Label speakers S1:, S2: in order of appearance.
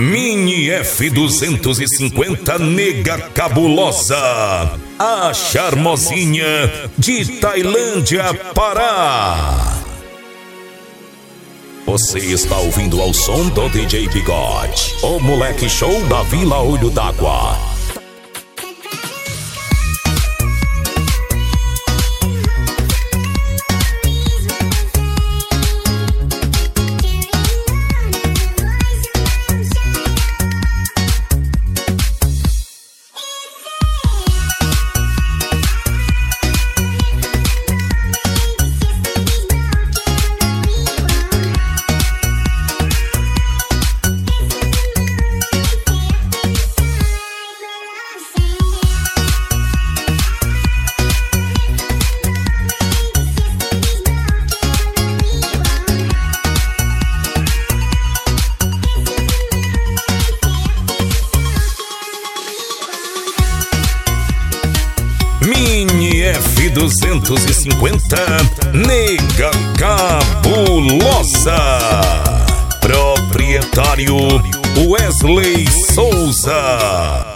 S1: Mini F250 Nega Cabulosa, a charmosinha de Tailândia, Pará. Você está ouvindo ao som do DJ Bigode, o moleque show da Vila Olho d'Água. Mini F250 Nega Cabulosa. Proprietário Wesley Souza.